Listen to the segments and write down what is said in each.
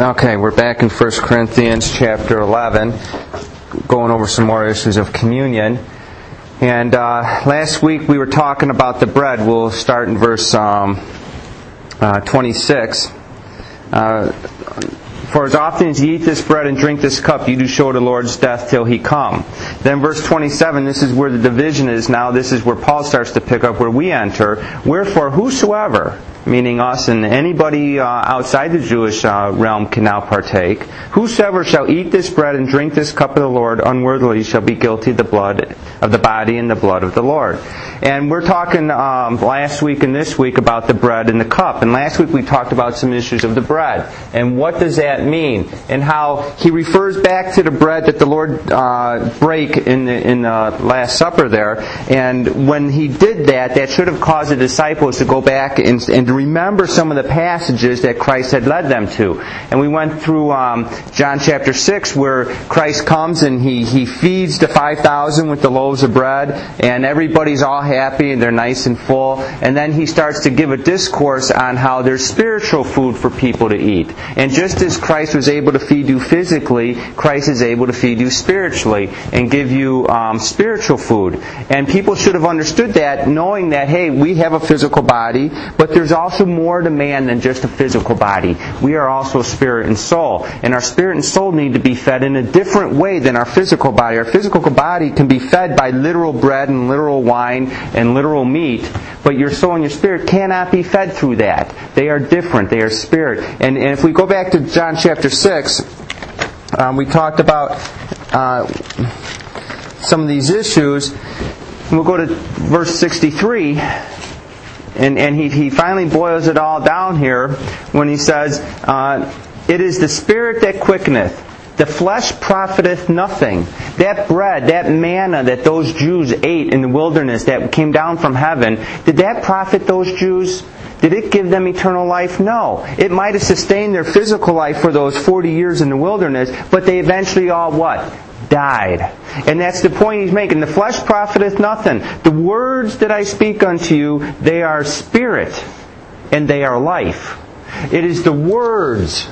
Okay, we're back in 1 Corinthians chapter 11, going over some more issues of communion. And last week we were talking about the bread. We'll start in verse 26. For as often as ye eat this bread and drink this cup, you do show the Lord's death till He come. Then verse 27, this is where the division is now. This is where Paul starts to pick up where we enter. Wherefore, whosoever, meaning us and anybody outside the Jewish realm, can now partake. Whosoever shall eat this bread and drink this cup of the Lord unworthily shall be guilty of the blood of the body and the blood of the Lord. And we're talking last week and this week about the bread and the cup. And last week we talked about some issues of the bread. And what does that mean? And how he refers back to the bread that the Lord brake in the Last Supper there. And when he did that, that should have caused the disciples to go back and to remember some of the passages that Christ had led them to. And we went through John chapter 6 where Christ comes and he feeds the 5,000 with the loaves of bread. And everybody's all happy and they're nice and full. And then he starts to give a discourse on how there's spiritual food for people to eat. And just as Christ was able to feed you physically, Christ is able to feed you spiritually and give you spiritual food. And people should have understood that, knowing that, hey, we have a physical body, but there's also more to man than just a physical body. We are also spirit and soul. And our spirit and soul need to be fed in a different way than our physical body. Our physical body can be fed by literal bread and literal wine and literal meat, but your soul and your spirit cannot be fed through that. They are different. They are spirit. And if we go back to John chapter 6, we talked about some of these issues. We'll go to verse 63. And he finally boils it all down here when he says, it is the Spirit that quickeneth. The flesh profiteth nothing. That bread, that manna that those Jews ate in the wilderness that came down from heaven, did that profit those Jews? Did it give them eternal life? No. It might have sustained their physical life for those 40 years in the wilderness, but they eventually all what? Died. And that's the point he's making. The flesh profiteth nothing. The words that I speak unto you, they are spirit and they are life. It is the words.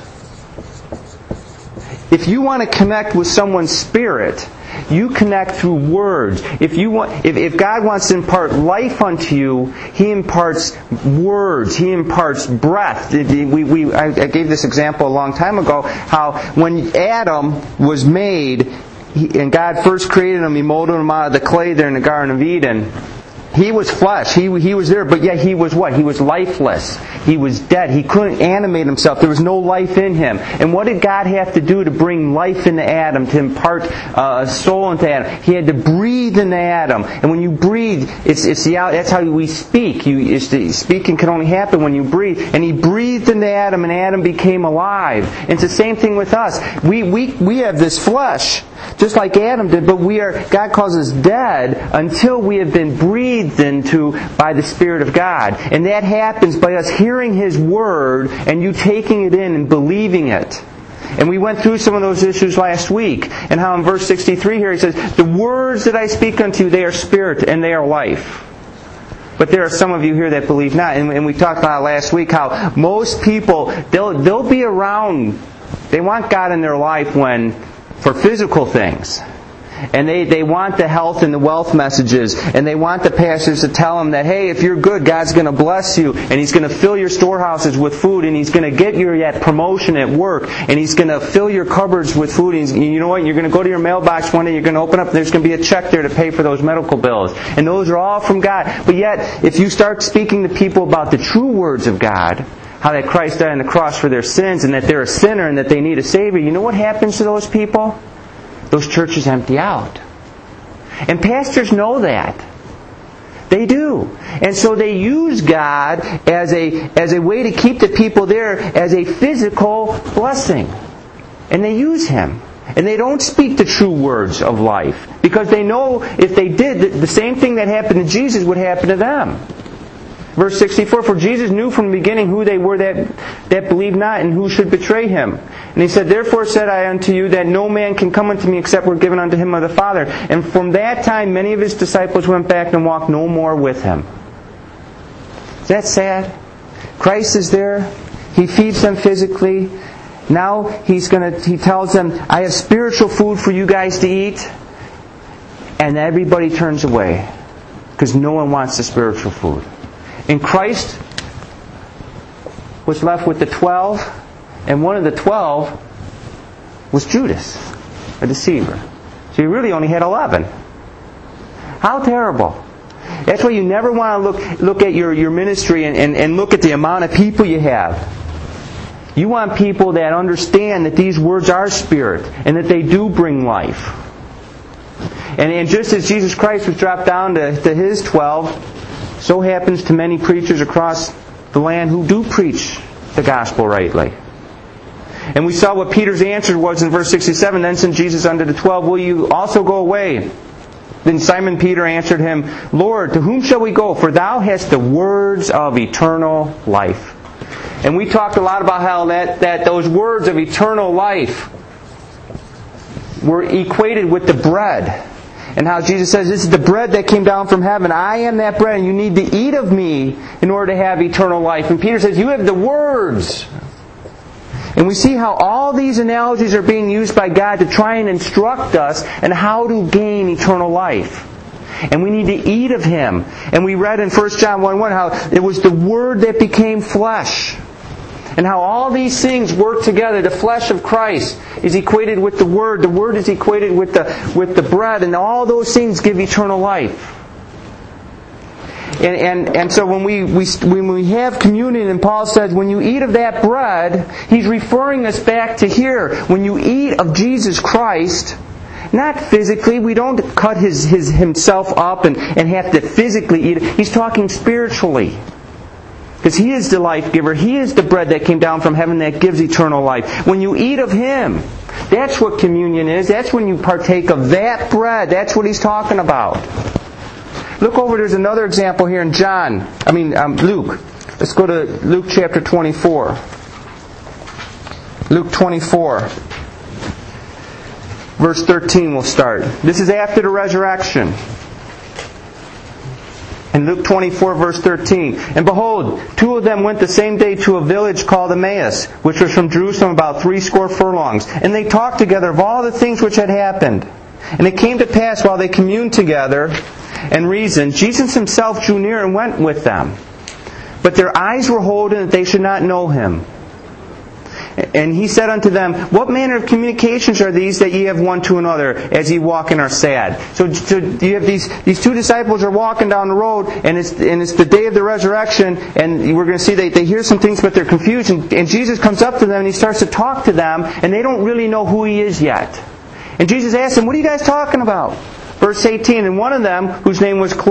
If you want to connect with someone's spirit, you connect through words. If God wants to impart life unto you, He imparts words. He imparts breath. I gave this example a long time ago, how when Adam was made, and God first created him, He molded him out of the clay there in the Garden of Eden. He was flesh. He was there, but yet he was what? He was lifeless. He was dead. He couldn't animate himself. There was no life in him. And what did God have to do to bring life into Adam, to impart a soul into Adam? He had to breathe into Adam. And when you breathe, that's how we speak. Speaking can only happen when you breathe. And He breathed into Adam, and Adam became alive. And it's the same thing with us. We have this flesh, just like Adam did, but God calls us dead until we have been breathed into by the Spirit of God. And that happens by us hearing His Word and you taking it in and believing it. And we went through some of those issues last week. And how in verse 63 here he says, the words that I speak unto you, they are spirit and they are life. But there are some of you here that believe not. And we talked about last week how most people, they'll be around, they want God in their life for physical things. And they want the health and the wealth messages. And they want the pastors to tell them that, hey, if you're good, God's going to bless you. And He's going to fill your storehouses with food. And He's going to get you that promotion at work. And He's going to fill your cupboards with food. And you know what? You're going to go to your mailbox one day. You're going to open up. And there's going to be a check there to pay for those medical bills. And those are all from God. But yet, if you start speaking to people about the true words of God, how that Christ died on the cross for their sins and that they're a sinner and that they need a Savior, you know what happens to those people? Those churches empty out. And pastors know that. They do. And so they use God as a way to keep the people there as a physical blessing. And they use Him. And they don't speak the true words of life. Because they know if they did, the same thing that happened to Jesus would happen to them. Verse 64, for Jesus knew from the beginning who they were that believed not and who should betray Him. And He said, therefore said I unto you that no man can come unto me except we're given unto him of the Father. And from that time many of His disciples went back and walked no more with Him. Is that sad? Christ is there. He feeds them physically. Now he tells them, I have spiritual food for you guys to eat. And everybody turns away because no one wants the spiritual food. And Christ was left with the 12, and one of the 12 was Judas, a deceiver. So he really only had 11. How terrible. That's why you never want to look at your ministry and look at the amount of people you have. You want people that understand that these words are spirit and that they do bring life. And just as Jesus Christ was dropped down to His 12, so happens to many preachers across the land who do preach the gospel rightly. And we saw what Peter's answer was in verse 67. Then said Jesus unto the 12, will you also go away? Then Simon Peter answered him, Lord, to whom shall we go? For Thou hast the words of eternal life. And we talked a lot about how that those words of eternal life were equated with the bread. And how Jesus says, this is the bread that came down from heaven. I am that bread, and you need to eat of me in order to have eternal life. And Peter says, you have the words. And we see how all these analogies are being used by God to try and instruct us on how to gain eternal life. And we need to eat of Him. And we read in 1 John 1:1 how it was the Word that became flesh. And how all these things work together. The flesh of Christ is equated with the Word. The Word is equated with the bread. And all those things give eternal life. And so when we have communion, and Paul says, when you eat of that bread, he's referring us back to here. When you eat of Jesus Christ, not physically, we don't cut himself up and have to physically eat it. He's talking spiritually. Because He is the life giver. He is the bread that came down from heaven that gives eternal life. When you eat of Him, that's what communion is. That's when you partake of that bread. That's what he's talking about. Look over, there's another example here in Luke. Let's go to Luke chapter 24. Luke 24. Verse 13 we'll start. This is after the resurrection. In Luke 24, verse 13. And behold, two of them went the same day to a village called Emmaus, which was from Jerusalem about 80 furlongs. And they talked together of all the things which had happened. And it came to pass while they communed together and reasoned, Jesus Himself drew near and went with them. But their eyes were holden that they should not know Him. And He said unto them, what manner of communications are these that ye have one to another as ye walk and are sad? So you have these two disciples are walking down the road, and it's the day of the resurrection, and we're going to see they hear some things, but they're confused. And Jesus comes up to them and He starts to talk to them, and they don't really know who He is yet. And Jesus asks them, what are you guys talking about? Verse 18, and one of them, whose name was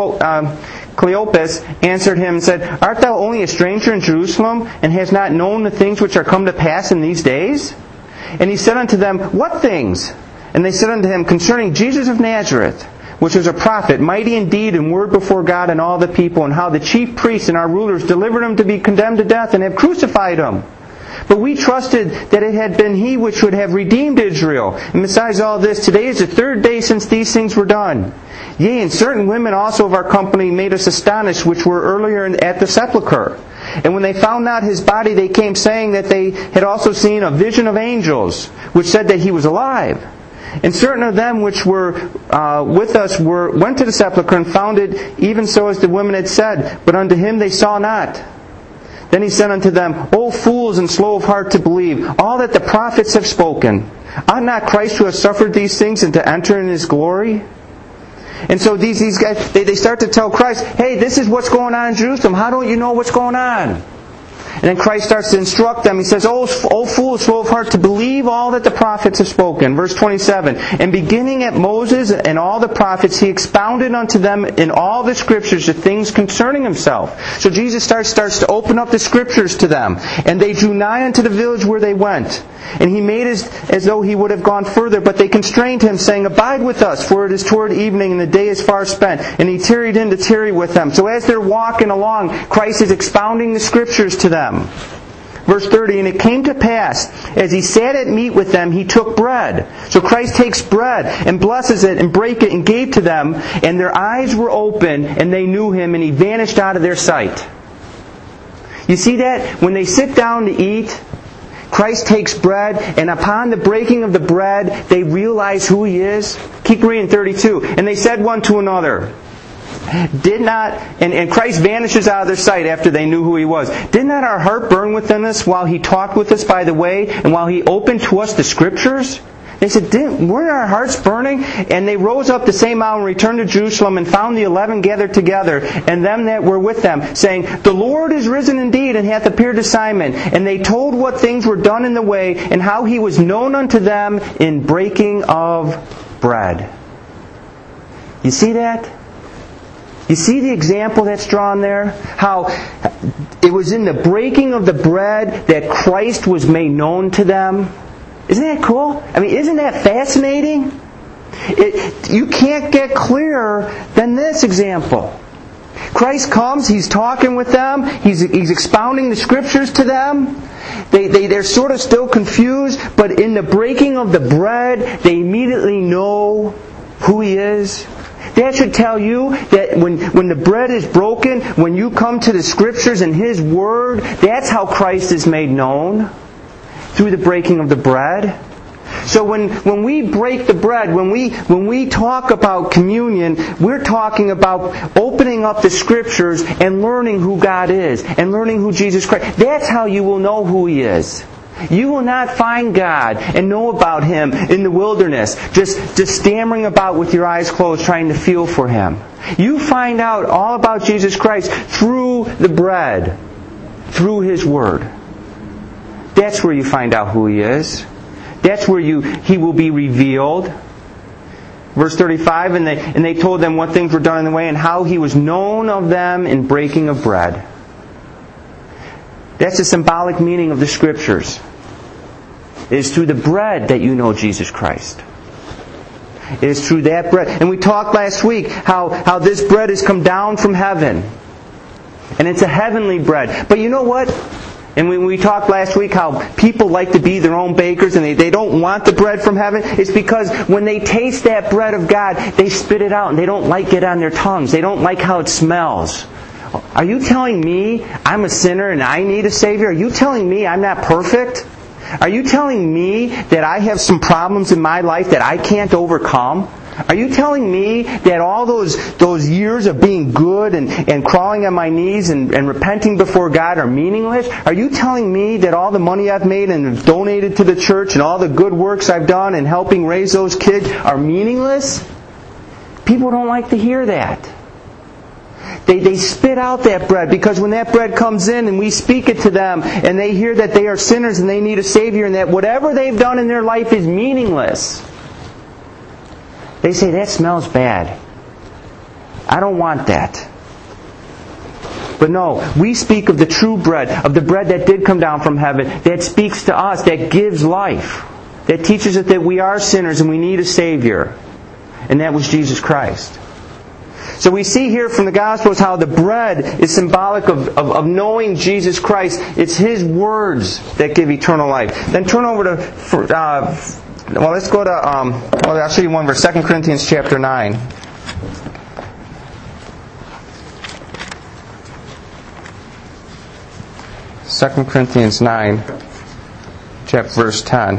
Cleopas, answered him and said, art thou only a stranger in Jerusalem, and hast not known the things which are come to pass in these days? And He said unto them, what things? And they said unto Him, concerning Jesus of Nazareth, which was a prophet, mighty in deed and word before God and all the people, and how the chief priests and our rulers delivered Him to be condemned to death, and have crucified Him. But we trusted that it had been He which would have redeemed Israel. And besides all this, today is the third day since these things were done. Yea, and certain women also of our company made us astonished, which were earlier at the sepulchre. And when they found not His body, they came saying that they had also seen a vision of angels, which said that He was alive. And certain of them which were with us went to the sepulchre and found it even so as the women had said, but unto Him they saw not. Then He said unto them, O fools and slow of heart to believe all that the prophets have spoken. Ought not Christ to have suffered these things and to enter in His glory? And so these guys, they start to tell Christ, hey, this is what's going on in Jerusalem. How don't you know what's going on? And then Christ starts to instruct them. He says, O fools, slow of heart to believe all that the prophets have spoken. Verse 27, and beginning at Moses and all the prophets, He expounded unto them in all the Scriptures the things concerning Himself. So Jesus starts to open up the Scriptures to them. And they drew nigh unto the village where they went. And He made as though He would have gone further, but they constrained Him, saying, abide with us, for it is toward evening, and the day is far spent. And He tarried in to tarry with them. So as they're walking along, Christ is expounding the Scriptures to them. Verse 30, and it came to pass, as He sat at meat with them, He took bread. So Christ takes bread and blesses it and brake it and gave to them, and their eyes were open, and they knew Him, and He vanished out of their sight. You see that? When they sit down to eat, Christ takes bread, and upon the breaking of the bread, they realize who He is. Keep reading 32. And they said one to another, did not, and Christ vanishes out of their sight after they knew who He was. Did not our heart burn within us while He talked with us by the way, and while He opened to us the Scriptures? They said, weren't our hearts burning? And they rose up the same hour and returned to Jerusalem and found the 11 gathered together, and them that were with them, saying, the Lord is risen indeed, and hath appeared to Simon. And they told what things were done in the way, and how He was known unto them in breaking of bread. You see that? You see the example that's drawn there? How it was in the breaking of the bread that Christ was made known to them. Isn't that cool? I mean, isn't that fascinating? You can't get clearer than this example. Christ comes, He's talking with them, He's expounding the Scriptures to them. They're sort of still confused, but in the breaking of the bread, they immediately know who He is. That should tell you that when the bread is broken, when you come to the Scriptures and His Word, that's how Christ is made known. Through the breaking of the bread. So when we break the bread, when we talk about communion, we're talking about opening up the Scriptures and learning who God is and learning who Jesus Christ. That's how you will know who He is. You will not find God and know about Him in the wilderness, just stammering about with your eyes closed trying to feel for Him. You find out all about Jesus Christ through the bread, through His Word. That's where you find out who He is. That's where He will be revealed. Verse 35, and they told them what things were done in the way and how He was known of them in breaking of bread. That's the symbolic meaning of the Scriptures. It is through the bread that you know Jesus Christ. It is through that bread. And we talked last week how this bread has come down from heaven. And it's a heavenly bread. But you know what? And when we talked last week how people like to be their own bakers and they don't want the bread from heaven, it's because when they taste that bread of God, they spit it out and they don't like it on their tongues. They don't like how it smells. Are you telling me I'm a sinner and I need a Savior? Are you telling me I'm not perfect? Are you telling me that I have some problems in my life that I can't overcome? Are you telling me that all those years of being good and crawling on my knees and repenting before God are meaningless? Are you telling me that all the money I've made and donated to the church and all the good works I've done in helping raise those kids are meaningless? People don't like to hear that. They spit out that bread because when that bread comes in and we speak it to them and they hear that they are sinners and they need a Savior and that whatever they've done in their life is meaningless, they say, that smells bad. I don't want that. But no, we speak of the true bread, of the bread that did come down from heaven, that speaks to us, that gives life, that teaches us that we are sinners and we need a Savior. And that was Jesus Christ. So we see here from the Gospels how the bread is symbolic of knowing Jesus Christ. It's His words that give eternal life. Then turn over to... let's go to, I'll show you one verse, 2 Corinthians chapter 9. Second Corinthians 9, chapter verse 10.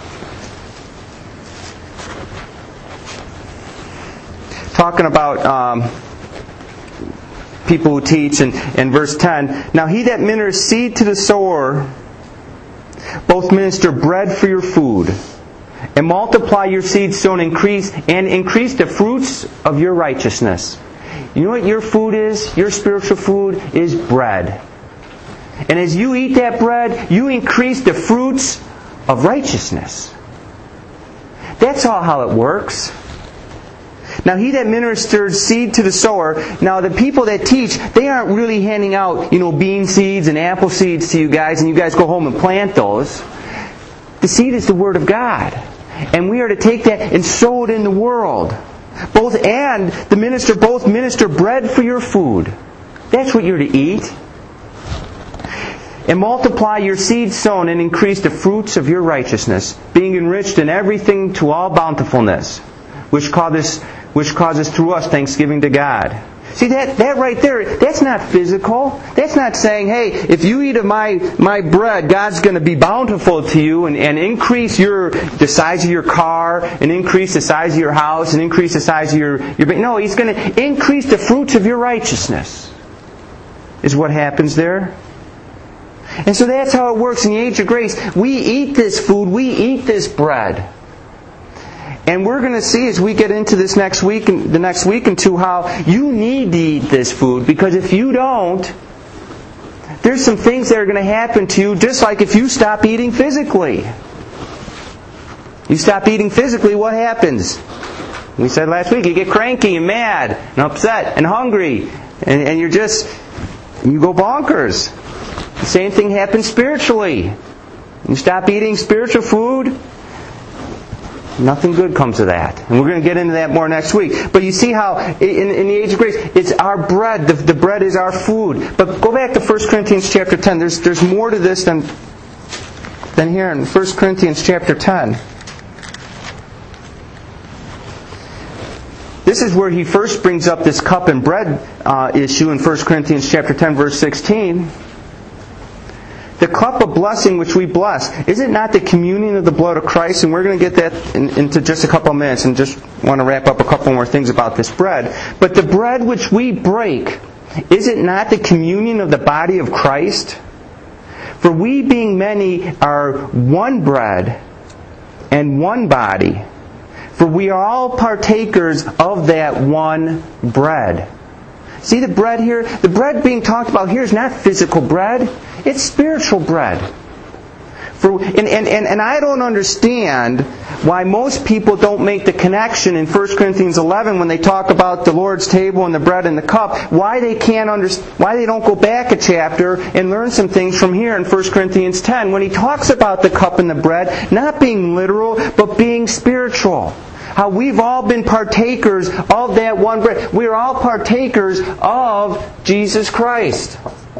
Talking about people who teach in verse 10. Now he that ministers seed to the sower, both minister bread for your food, and multiply your seed sown, increase the fruits of your righteousness. You know what your food is? Your spiritual food is bread. And as you eat that bread, you increase the fruits of righteousness. That's all how it works. Now he that ministers seed to the sower, now the people that teach, they aren't really handing out, bean seeds and apple seeds to you guys, and you guys go home and plant those. The seed is the Word of God. And we are to take that and sow it in the world. Both minister bread for your food. That's what you're to eat. And multiply your seed sown and increase the fruits of your righteousness, being enriched in everything to all bountifulness, which causes through us thanksgiving to God. See, that right there, that's not physical. That's not saying, hey, if you eat of my bread, God's going to be bountiful to you and increase the size of your car, and increase the size of your house, and increase the size of your no, He's going to increase the fruits of your righteousness, is what happens there. And so that's how it works in the age of grace. We eat this food, we eat this bread. And we're going to see as we get into this next week, the next week and two, how you need to eat this food. Because if you don't, there's some things that are going to happen to you, just like if you stop eating physically. You stop eating physically, what happens? We said last week, you get cranky and mad and upset and hungry. And you go bonkers. The same thing happens spiritually. You stop eating spiritual food, nothing good comes of that. And we're going to get into that more next week. But you see how, in the age of grace, it's our bread. The bread is our food. But go back to 1 Corinthians chapter 10. There's more to this than here in 1 Corinthians chapter 10. This is where he first brings up this cup and bread issue in 1 Corinthians chapter 10, verse 16. The cup of blessing which we bless, is it not the communion of the blood of Christ? And we're going to get that into just a couple of minutes, and just want to wrap up a couple more things about this bread. But the bread which we break, is it not the communion of the body of Christ? For we being many are one bread and one body. For we are all partakers of that one bread. See the bread here? The bread being talked about here is not physical bread. It's spiritual bread. And I don't understand why most people don't make the connection in 1 Corinthians 11 when they talk about the Lord's table and the bread and the cup. Why they don't go back a chapter and learn some things from here in 1 Corinthians 10 when he talks about the cup and the bread not being literal but being spiritual. How we've all been partakers of that one bread. We're all partakers of Jesus Christ.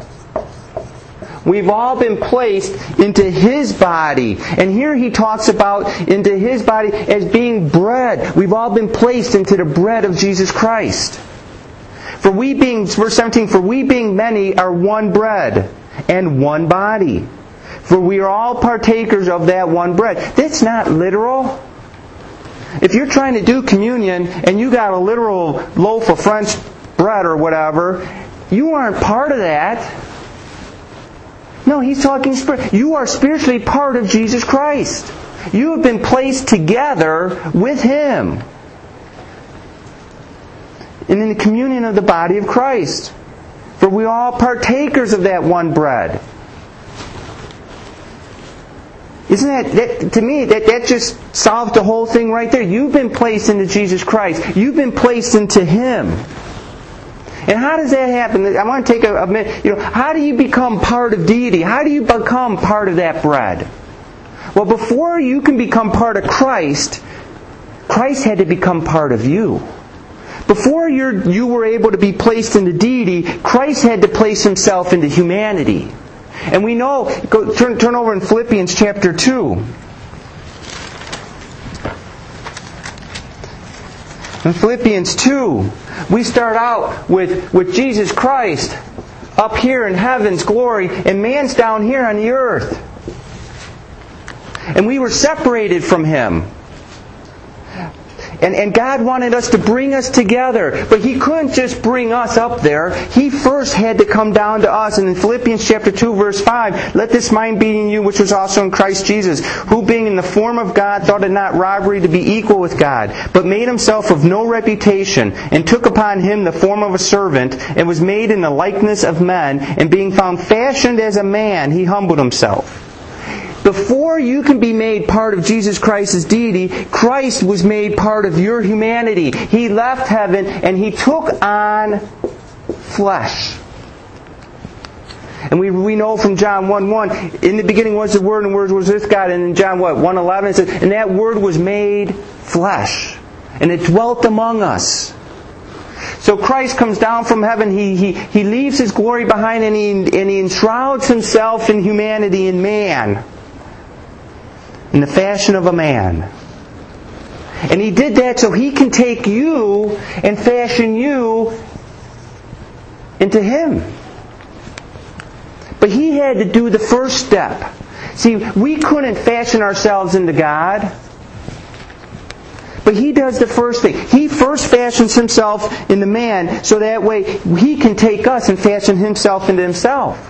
We've all been placed into His body. And here he talks about into His body as being bread. We've all been placed into the bread of Jesus Christ. Verse 17, for we being many are one bread and one body. For we are all partakers of that one bread. That's not literal. If you're trying to do communion and you got a literal loaf of French bread or whatever, you aren't part of that. No, he's talking spirit. You are spiritually part of Jesus Christ. You have been placed together with Him. And in the communion of the body of Christ. For we are all partakers of that one bread. Isn't that to me, that just solves the whole thing right there. You've been placed into Jesus Christ. You've been placed into Him. And how does that happen? I want to take a minute. How do you become part of deity? How do you become part of that bread? Well, before you can become part of Christ, Christ had to become part of you. Before you were able to be placed into deity, Christ had to place Himself into humanity. And we know, turn over in Philippians chapter 2. In Philippians 2, we start out with Jesus Christ up here in heaven's glory, and man's down here on the earth. And we were separated from Him. And God wanted us to bring us together. But He couldn't just bring us up there. He first had to come down to us. And in Philippians chapter 2, verse 5, let this mind be in you, which was also in Christ Jesus, who being in the form of God, thought it not robbery to be equal with God, but made Himself of no reputation, and took upon Him the form of a servant, and was made in the likeness of men, and being found fashioned as a man, He humbled Himself. Before you can be made part of Jesus Christ's deity, Christ was made part of your humanity. He left heaven and He took on flesh. And we know from John 1:1, in the beginning was the Word, and the Word was with God. And in John 1:11 it says, and that Word was made flesh. And it dwelt among us. So Christ comes down from heaven, He leaves His glory behind, and He enshrouds Himself in humanity, in man. In the fashion of a man. And He did that so He can take you and fashion you into Him. But He had to do the first step. See, we couldn't fashion ourselves into God. But He does the first thing. He first fashions Himself into man so that way He can take us and fashion Himself into Himself.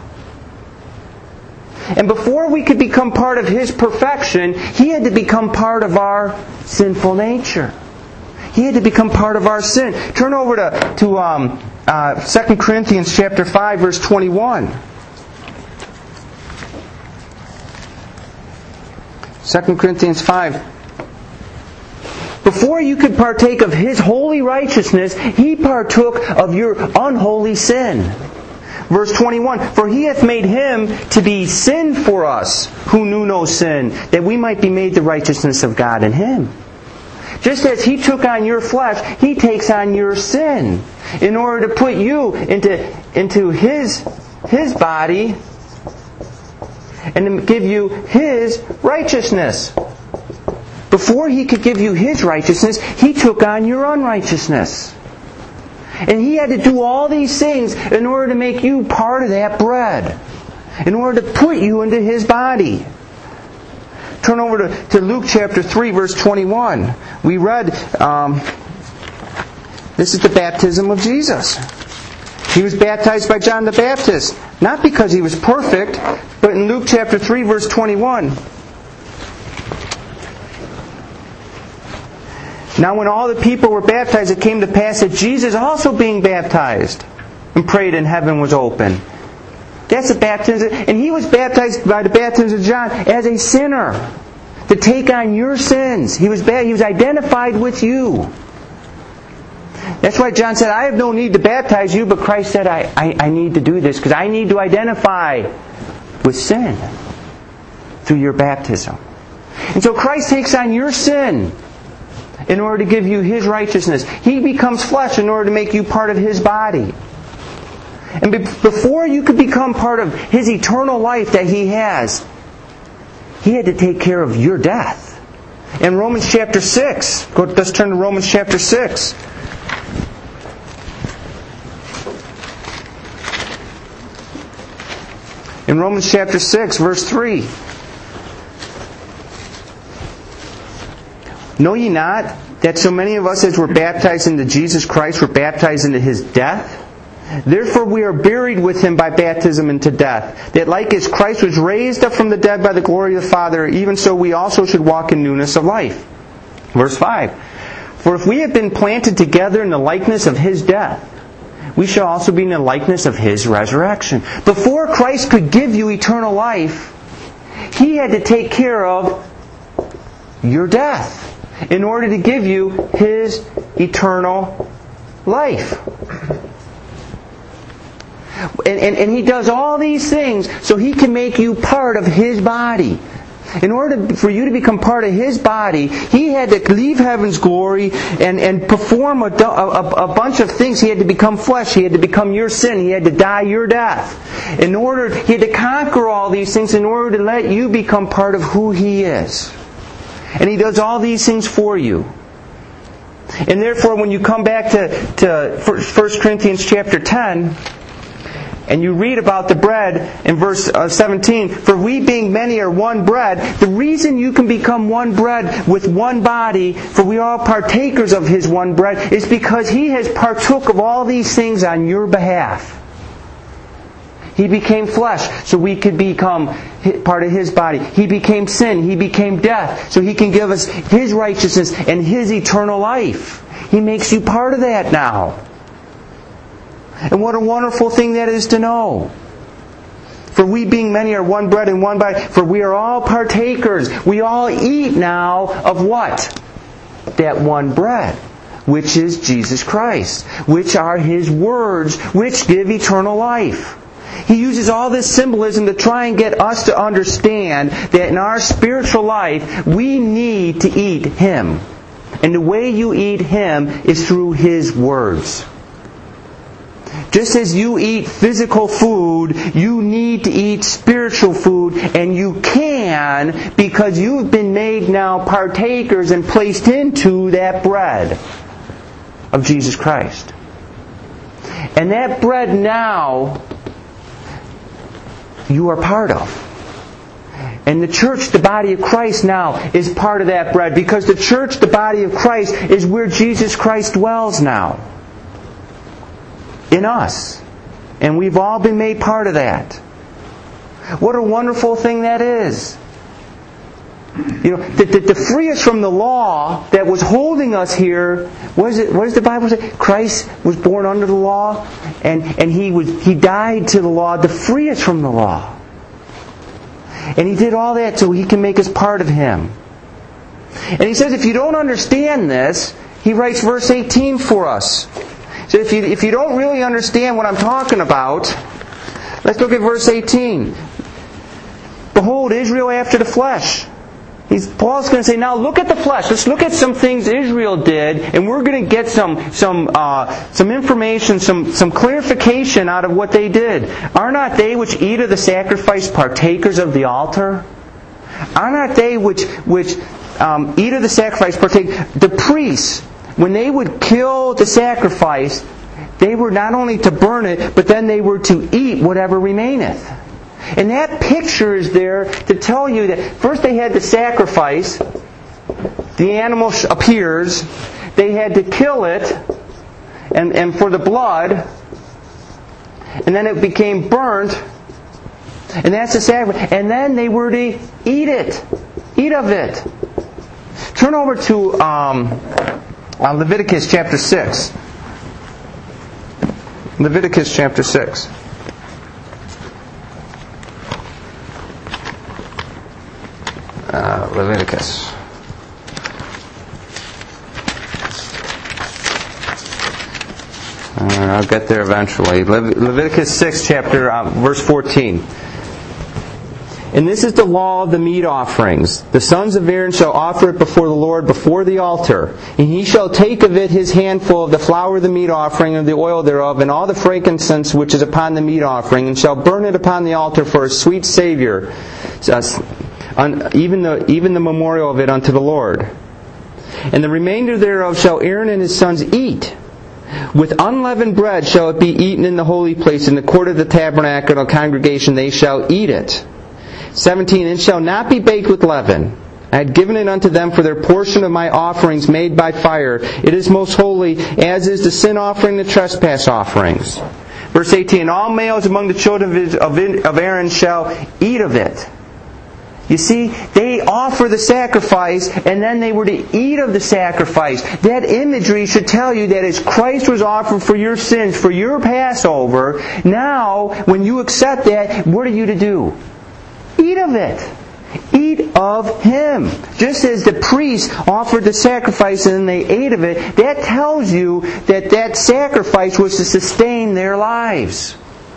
And before we could become part of His perfection, He had to become part of our sinful nature. He had to become part of our sin. Turn over to 2 Corinthians chapter 5, verse 21. 2 Corinthians 5. Before you could partake of His holy righteousness, He partook of your unholy sin. Verse 21, for He hath made Him to be sin for us, who knew no sin, that we might be made the righteousness of God in Him. Just as He took on your flesh, He takes on your sin in order to put you into His body and to give you His righteousness. Before He could give you His righteousness, He took on your unrighteousness. And He had to do all these things in order to make you part of that bread. In order to put you into His body. Turn over to Luke chapter 3, verse 21. We read, this is the baptism of Jesus. He was baptized by John the Baptist. Not because he was perfect, but in Luke chapter 3, verse 21. Now when all the people were baptized, it came to pass that Jesus also being baptized and prayed, and heaven was open. That's the baptism. And He was baptized by the baptism of John as a sinner to take on your sins. He was identified with you. That's why John said, I have no need to baptize you, but Christ said, I need to do this because I need to identify with sin through your baptism. And so Christ takes on your sin in order to give you His righteousness. He becomes flesh in order to make you part of His body. And before you could become part of His eternal life that He has, He had to take care of your death. In Romans chapter 6, let's turn to Romans chapter 6. In Romans chapter 6, verse 3. Know ye not that so many of us as were baptized into Jesus Christ were baptized into His death? Therefore we are buried with Him by baptism into death, that like as Christ was raised up from the dead by the glory of the Father, even so we also should walk in newness of life. Verse 5. For if we have been planted together in the likeness of His death, we shall also be in the likeness of His resurrection. Before Christ could give you eternal life, He had to take care of your death in order to give you His eternal life. And He does all these things so He can make you part of His body. In order for you to become part of His body, He had to leave heaven's glory and perform a bunch of things. He had to become flesh. He had to become your sin. He had to die your death. He had to conquer all these things in order to let you become part of who He is. And He does all these things for you. And therefore, when you come back to 1 Corinthians chapter 10, and you read about the bread in verse 17, for we being many are one bread. The reason you can become one bread with one body, for we are all partakers of His one bread, is because He has partook of all these things on your behalf. He became flesh so we could become part of His body. He became sin. He became death so He can give us His righteousness and His eternal life. He makes you part of that now. And what a wonderful thing that is to know. For we being many are one bread and one body. For we are all partakers. We all eat now of what? That one bread, which is Jesus Christ, which are His words, which give eternal life. He uses all this symbolism to try and get us to understand that in our spiritual life, we need to eat Him. And the way you eat Him is through His words. Just as you eat physical food, you need to eat spiritual food, and you can because you've been made now partakers and placed into that bread of Jesus Christ. And that bread now, you are part of. And the church, the body of Christ now, is part of that bread. Because the church, the body of Christ, is where Jesus Christ dwells now. In us. And we've all been made part of that. What a wonderful thing that is. You know, to free us from the law that was holding us here. What does the Bible say? Christ was born under the law, and He died to the law to free us from the law. And He did all that so He can make us part of Him. And He says, if you don't understand this, He writes verse 18 for us. So if you don't really understand what I'm talking about, let's look at verse 18. Behold, Israel after the flesh. Paul's going to say, now look at the flesh. Let's look at some things Israel did, and we're going to get some information, some clarification out of what they did. Are not they which eat of the sacrifice partakers of the altar? Are not they which eat of the sacrifice partake? The priests, when they would kill the sacrifice, they were not only to burn it, but then they were to eat whatever remaineth. And that picture is there to tell you that first they had to sacrifice, the animal appears, they had to kill it, and for the blood, and then it became burnt, and that's the sacrifice, and then they were to eat of it. Turn over to Leviticus chapter 6. Leviticus chapter 6. Leviticus. I'll get there eventually. Leviticus 6, verse 14. And this is the law of the meat offerings. The sons of Aaron shall offer it before the Lord, before the altar. And he shall take of it his handful of the flour of the meat offering, and the oil thereof, and all the frankincense which is upon the meat offering, and shall burn it upon the altar for a sweet savour, even the memorial of it unto the Lord. And the remainder thereof shall Aaron and his sons eat. With unleavened bread shall it be eaten in the holy place, in the court of the tabernacle of the congregation they shall eat it. 17, and shall not be baked with leaven. I had given it unto them for their portion of my offerings made by fire. It is most holy, as is the sin offering, the trespass offerings. Verse 18, all males among the children of Aaron shall eat of it. You see, they offer the sacrifice, and then they were to eat of the sacrifice. That imagery should tell you that as Christ was offered for your sins, for your Passover, now, when you accept that, what are you to do? Eat of it. Eat of Him. Just as the priests offered the sacrifice and then they ate of it, that tells you that that sacrifice was to sustain their lives.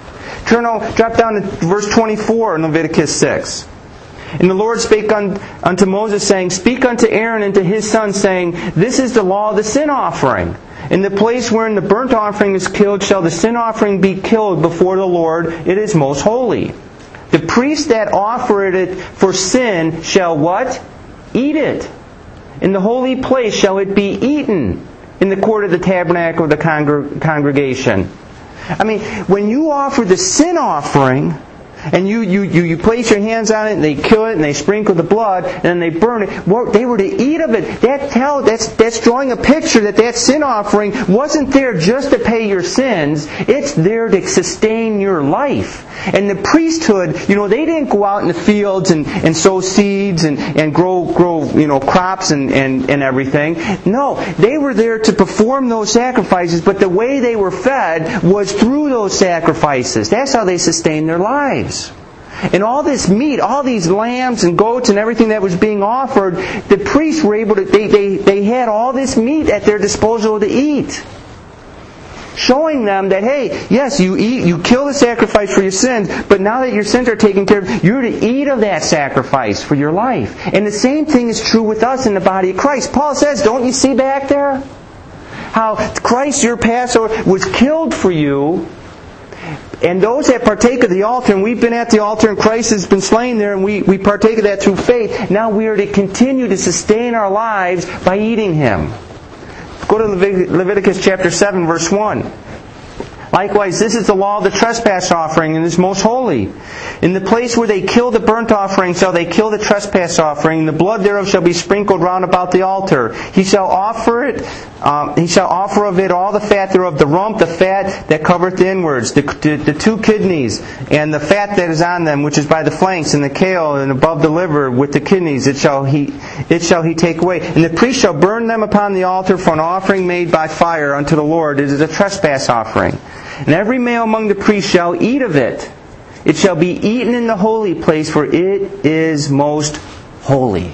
Drop down to verse 24 in Leviticus 6. And the Lord spake unto Moses, saying, speak unto Aaron and to his sons, saying, this is the law of the sin offering. In the place wherein the burnt offering is killed shall the sin offering be killed before the Lord. It is most holy. The priest that offered it for sin shall what? Eat it. In the holy place shall it be eaten, in the court of the tabernacle of the congregation. I mean, when you offer the sin offering, and you place your hands on it, and they kill it, and they sprinkle the blood, and then they burn it. They were to eat of it. That's drawing a picture that sin offering wasn't there just to pay your sins. It's there to sustain your life. And the priesthood, they didn't go out in the fields and sow seeds and grow crops and everything. No, they were there to perform those sacrifices, but the way they were fed was through those sacrifices. That's how they sustained their lives. And all this meat, all these lambs and goats and everything that was being offered, the priests were able to, they had all this meat at their disposal to eat. Showing them that, hey, yes, you kill the sacrifice for your sins, but now that your sins are taken care of, you're to eat of that sacrifice for your life. And the same thing is true with us in the body of Christ. Paul says, don't you see back there? How Christ, your Passover, was killed for you. And those that partake of the altar, and we've been at the altar and Christ has been slain there, and we partake of that through faith, now we are to continue to sustain our lives by eating Him. Go to Leviticus chapter 7, verse 1. Likewise, this is the law of the trespass offering, and is most holy. In the place where they kill the burnt offering shall they kill the trespass offering. The blood thereof shall be sprinkled round about the altar. He shall offer it. He shall offer of it all the fat thereof, the rump, the fat that covereth the inwards, the two kidneys, and the fat that is on them, which is by the flanks, and the kale, and above the liver, with the kidneys, it shall he take away. And the priest shall burn them upon the altar for an offering made by fire unto the Lord. It is a trespass offering. And every male among the priests shall eat of it. It shall be eaten in the holy place, for it is most holy.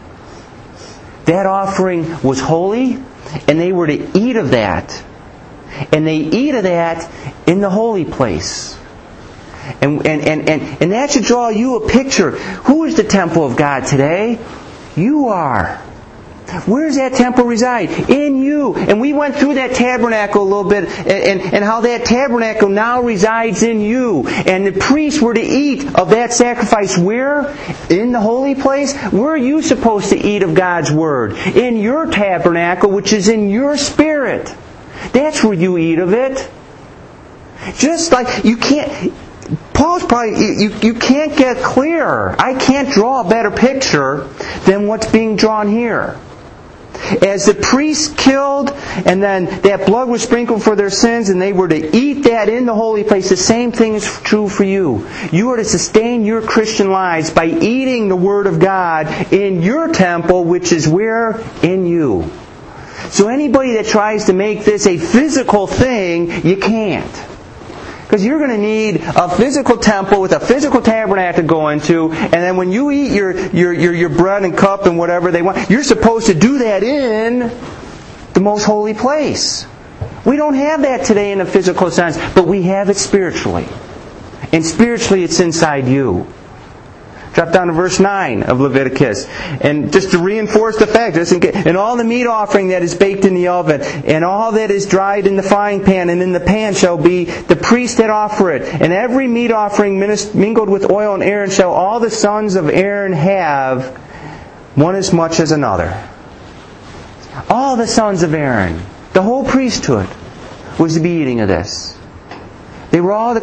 That offering was holy, and they were to eat of that. And they eat of that in the holy place. And that should draw you a picture. Who is the temple of God today? You are. Where does that temple reside? In you. And we went through that tabernacle a little bit, and how that tabernacle now resides in you. And the priests were to eat of that sacrifice where? In the holy place? Where are you supposed to eat of God's Word? In your tabernacle, which is in your spirit. That's where you eat of it. Just like you can't... Paul's probably, you can't get clearer. I can't draw a better picture than what's being drawn here. As the priests killed, and then that blood was sprinkled for their sins, and they were to eat that in the holy place, the same thing is true for you. You are to sustain your Christian lives by eating the Word of God in your temple, which is where? In you. So anybody that tries to make this a physical thing, you can't. Because you're going to need a physical temple with a physical tabernacle to go into, and then when you eat your bread and cup and whatever they want, you're supposed to do that in the most holy place. We don't have that today in a physical sense, but we have it spiritually. And spiritually it's inside you. Drop down to verse 9 of Leviticus. And just to reinforce the fact, and all the meat offering that is baked in the oven, and all that is dried in the frying pan, and in the pan shall be the priest that offer it. And every meat offering mingled with oil and Aaron shall all the sons of Aaron have, one as much as another. All the sons of Aaron, the whole priesthood, was to be eating of this. They were all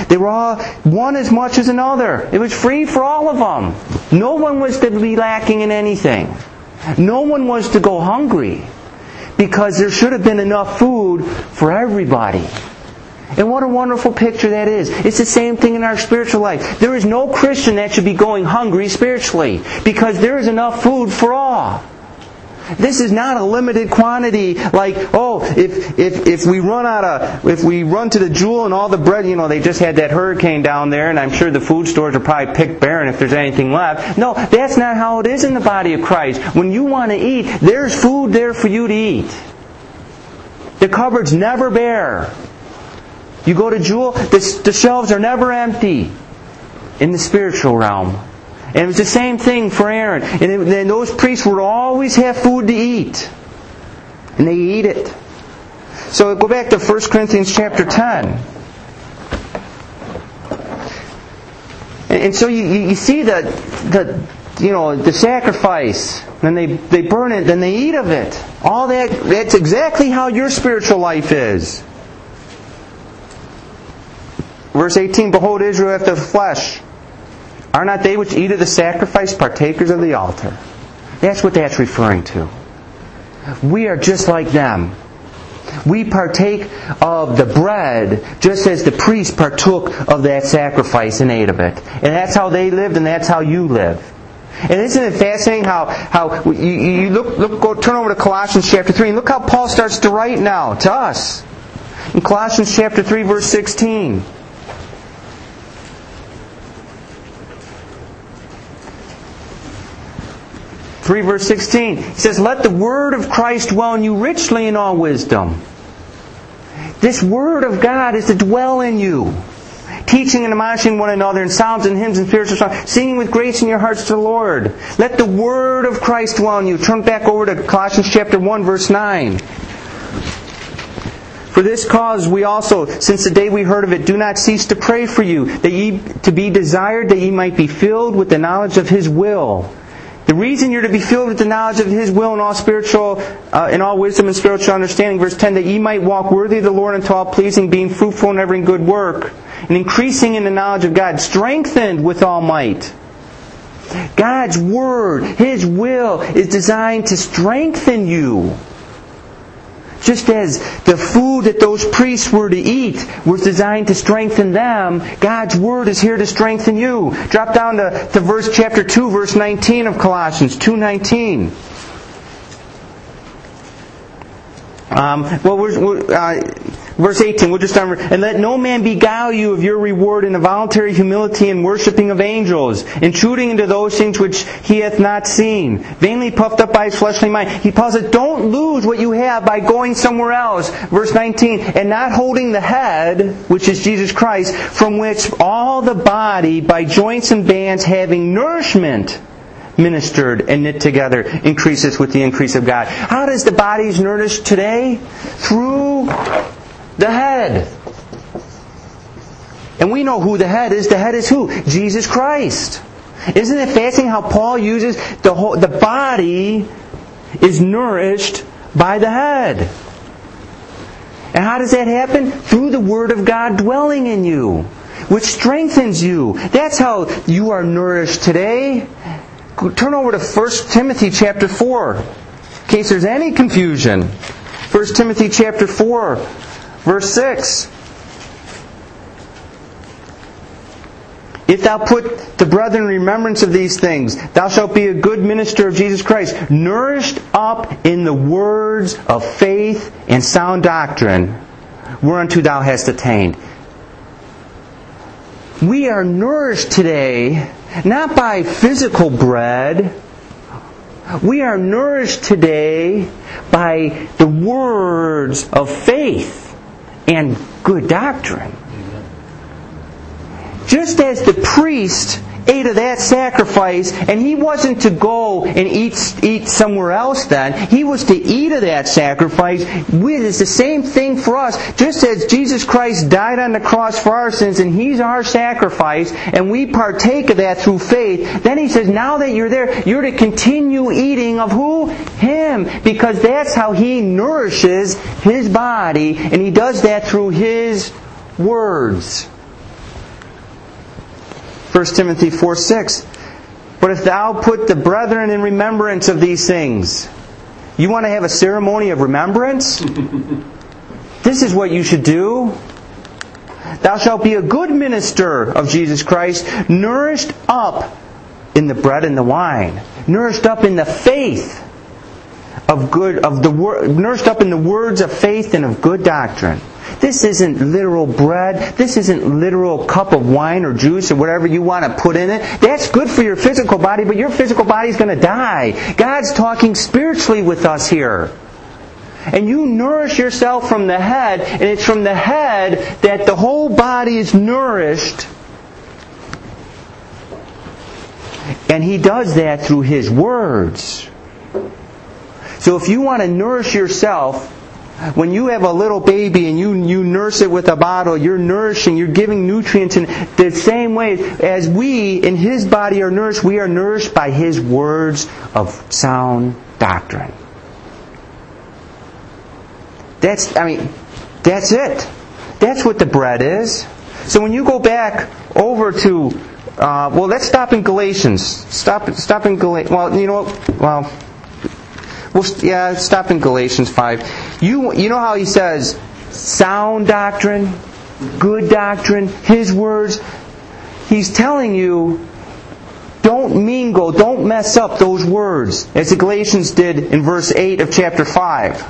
one as much as another. It was free for all of them. No one was to be lacking in anything. No one was to go hungry, because there should have been enough food for everybody. And what a wonderful picture that is. It's the same thing in our spiritual life. There is no Christian that should be going hungry spiritually, because there is enough food for all. This is not a limited quantity, like, if we run to the Jewel and all the bread, they just had that hurricane down there, and I'm sure the food stores are probably picked barren if there's anything left. No, that's not how it is in the body of Christ. When you want to eat, there's food there for you to eat. The cupboard's never bare. You go to Jewel, the shelves are never empty in the spiritual realm. And it was the same thing for Aaron. And then those priests would always have food to eat. And they eat it. So go back to 1 Corinthians chapter 10. And so you see the sacrifice. Then they burn it, then they eat of it. All that's exactly how your spiritual life is. Verse 18, behold Israel after the flesh. Are not they which eat of the sacrifice partakers of the altar? That's what that's referring to. We are just like them. We partake of the bread just as the priest partook of that sacrifice and ate of it. And that's how they lived, and that's how you live. And isn't it fascinating how you turn over to Colossians chapter 3, and look how Paul starts to write now to us. In Colossians chapter 3, verse 16. 3 verse 16. He says, let the word of Christ dwell in you richly in all wisdom. This word of God is to dwell in you. Teaching and admonishing one another in psalms and hymns and spiritual songs, singing with grace in your hearts to the Lord. Let the word of Christ dwell in you. Turn back over to Colossians chapter 1 verse 9. For this cause we also, since the day we heard of it, do not cease to pray for you, that ye to be desired that ye might be filled with the knowledge of His will, the reason you're to be filled with the knowledge of His will and all spiritual, in all wisdom and spiritual understanding. Verse 10, that ye might walk worthy of the Lord unto all pleasing, being fruitful in every good work, and increasing in the knowledge of God, strengthened with all might. God's Word, His will, is designed to strengthen you. Just as the food that those priests were to eat was designed to strengthen them, God's Word is here to strengthen you. Drop down to chapter 2, verse 19 of Colossians, 2:19. Verse 18, we'll just start. And let no man beguile you of your reward in a voluntary humility and worshipping of angels, intruding into those things which he hath not seen, vainly puffed up by his fleshly mind. He tells us, don't lose what you have by going somewhere else. Verse 19, and not holding the head, which is Jesus Christ, from which all the body by joints and bands having nourishment, ministered and knit together, increases with the increase of God. How does the body nourish today? Through the head. And we know who the head is. The head is who? Jesus Christ. Isn't it fascinating how Paul uses the body is nourished by the head? And how does that happen? Through the Word of God dwelling in you, which strengthens you. That's how you are nourished today. Turn over to 1 Timothy chapter 4, in case there's any confusion. 1 Timothy chapter 4, verse 6. If thou put the brethren in remembrance of these things, thou shalt be a good minister of Jesus Christ, nourished up in the words of faith and sound doctrine, whereunto thou hast attained. We are nourished today not by physical bread. We are nourished today by the words of faith and good doctrine. Just as the priest ate of that sacrifice, and he wasn't to go and eat somewhere else then. He was to eat of that sacrifice. It's the same thing for us. Just as Jesus Christ died on the cross for our sins, and He's our sacrifice, and we partake of that through faith, then He says, now that you're there, you're to continue eating of who? Him. Because that's how He nourishes His body, and He does that through His words. 1 Timothy 4:6. But if thou put the brethren in remembrance of these things. You want to have a ceremony of remembrance? This is what you should do. Thou shalt be a good minister of Jesus Christ, nourished up in the bread and the wine, nourished up in the faith nourished up in the words of faith and of good doctrine. This isn't literal bread. This isn't literal cup of wine or juice or whatever you want to put in it. That's good for your physical body, but your physical body is going to die. God's talking spiritually with us here. And you nourish yourself from the head, and it's from the head that the whole body is nourished. And He does that through His words. So if you want to nourish yourself, when you have a little baby and you nurse it with a bottle, you're nourishing, you're giving nutrients in the same way as we in His body are nourished. We are nourished by His words of sound doctrine. That's it. That's what the bread is. So when you go back over to, let's stop in Galatians. Stop in Galatians. Well, you know what? Stop in Galatians 5. You know how he says, sound doctrine, good doctrine, His words. He's telling you, don't mingle, don't mess up those words, as the Galatians did in verse 8 of chapter 5.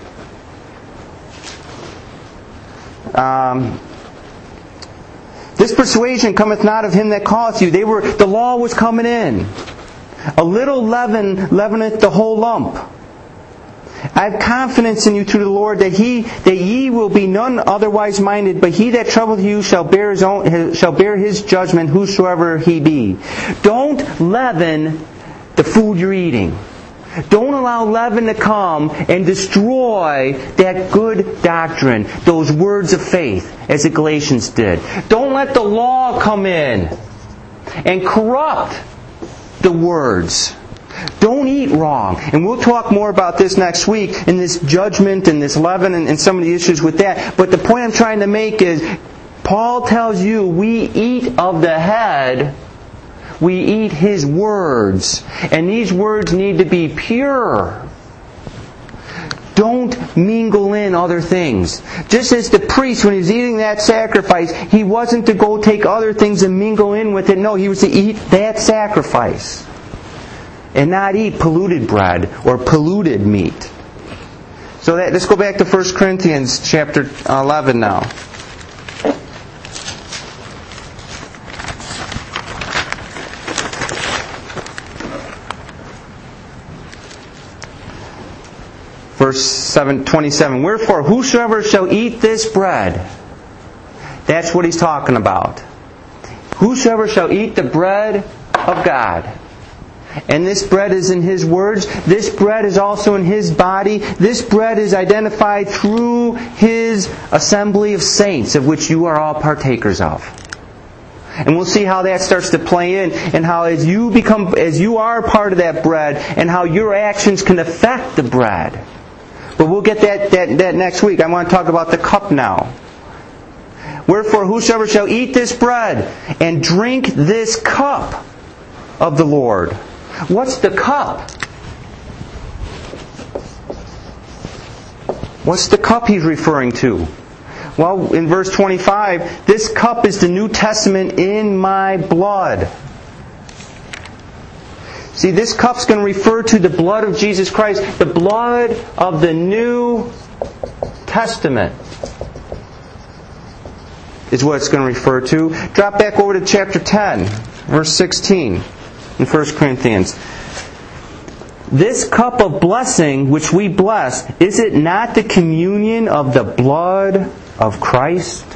This persuasion cometh not of him that calleth you. The law was coming in. A little leaven leaveneth the whole lump. I have confidence in you to the Lord that ye will be none otherwise minded, but he that troubleth you shall bear his judgment, whosoever he be. Don't leaven the food you're eating. Don't allow leaven to come and destroy that good doctrine, those words of faith, as the Galatians did. Don't let the law come in and corrupt the words. Don't eat wrong. And we'll talk more about this next week in this judgment and this leaven and some of the issues with that. But the point I'm trying to make is, Paul tells you we eat of the head. We eat His words. And these words need to be pure. Don't mingle in other things. Just as the priest, when he was eating that sacrifice, he wasn't to go take other things and mingle in with it. No, he was to eat that sacrifice. And not eat polluted bread or polluted meat. So let's go back to 1 Corinthians chapter 11 now. Verse 27. Wherefore, whosoever shall eat this bread, that's what he's talking about. Whosoever shall eat the bread of God. And this bread is in His words. This bread is also in His body. This bread is identified through His assembly of saints, of which you are all partakers of. And we'll see how that starts to play in, and how as you are part of that bread, and how your actions can affect the bread. But we'll get that next week. I want to talk about the cup now. Wherefore, whosoever shall eat this bread and drink this cup of the Lord. What's the cup? What's the cup he's referring to? Well, in verse 25, this cup is the New Testament in my blood. See, this cup's going to refer to the blood of Jesus Christ, the blood of the New Testament is what it's going to refer to. Drop back over to chapter 10, verse 16 in 1 Corinthians. This cup of blessing which we bless, is it not the communion of the blood of Christ?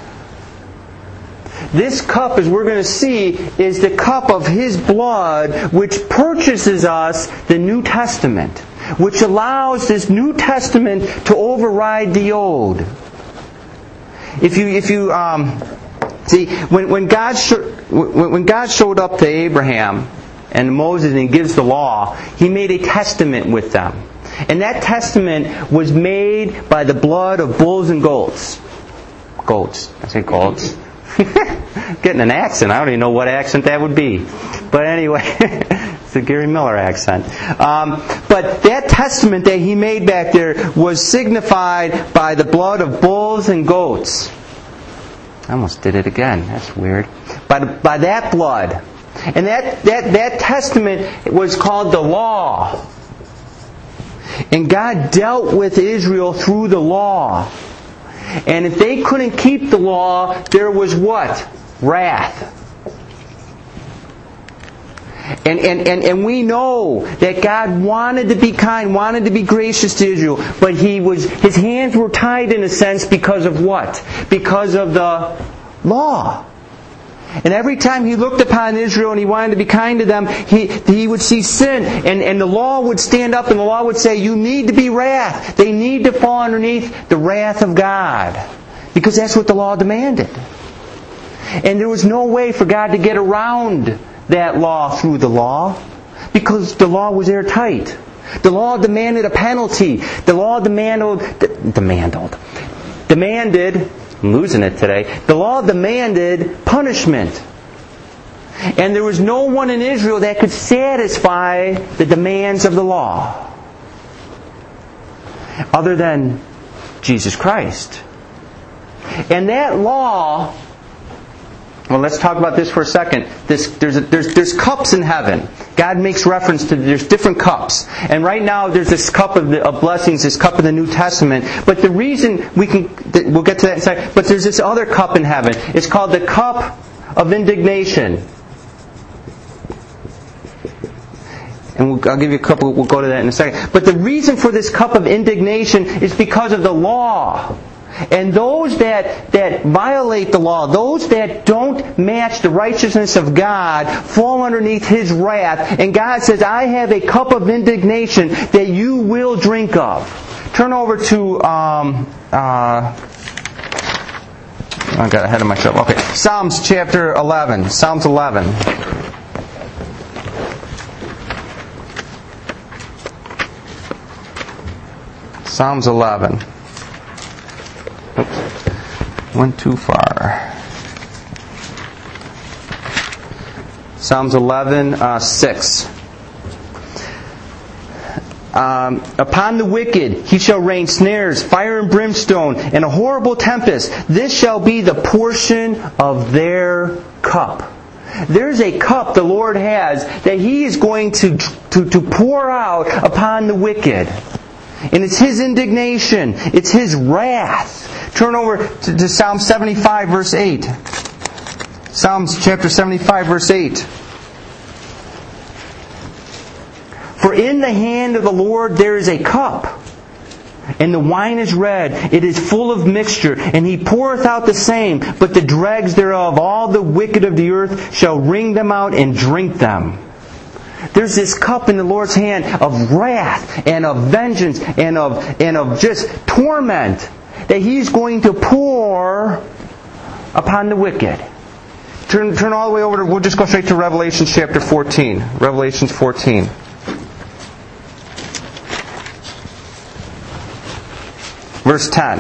This cup, as we're going to see, is the cup of His blood which purchases us the New Testament, which allows this New Testament to override the Old. If you see, when God showed up to Abraham and Moses and He gives the law, He made a testament with them. And that testament was made by the blood of bulls and goats. Goats. I say goats. Getting an accent. I don't even know what accent that would be. But anyway, it's a Gary Miller accent. But that testament that He made back there was signified by the blood of bulls and goats. I almost did it again. That's weird. By that blood. And that testament was called the law. And God dealt with Israel through the law. And if they couldn't keep the law, there was what? Wrath. And we know that God wanted to be kind, wanted to be gracious to Israel, but His hands were tied in a sense because of what? Because of the law. And every time He looked upon Israel and He wanted to be kind to them, He would see sin. And the law would stand up and the law would say, you need to be wrath. They need to fall underneath the wrath of God. Because that's what the law demanded. And there was no way for God to get around that law through the law. Because the law was airtight. The law demanded a penalty. The law demanded, I'm losing it today. The law demanded punishment. And there was no one in Israel that could satisfy the demands of the law other than Jesus Christ. And that law, well, let's talk about this for a second. There's cups in heaven. God makes reference to there's different cups. And right now there's this cup of blessings, this cup of the New Testament. But the reason we'll get to that in a second, but there's this other cup in heaven. It's called the cup of indignation. And I'll give you a couple, we'll go to that in a second. But the reason for this cup of indignation is because of the law. And those that violate the law, those that don't match the righteousness of God, fall underneath His wrath. And God says, I have a cup of indignation that you will drink of. Turn over to, I got ahead of myself. Okay, Psalms chapter 11. Psalms 11. Psalms 11. Oops. Went too far. Psalms 11, 6. Upon the wicked he shall rain snares, fire and brimstone, and a horrible tempest. This shall be the portion of their cup. There's a cup the Lord has that He is going to pour out upon the wicked. And it's His indignation. It's His wrath. Turn over to Psalm 75, verse 8. Psalms chapter 75, verse 8. For in the hand of the Lord there is a cup, and the wine is red, it is full of mixture, and He poureth out the same, but the dregs thereof, all the wicked of the earth, shall wring them out and drink them. There's this cup in the Lord's hand of wrath and of vengeance and of just torment that He's going to pour upon the wicked. Turn all the way over to, we'll just go straight to Revelation chapter 14. Revelation 14. Verse 10.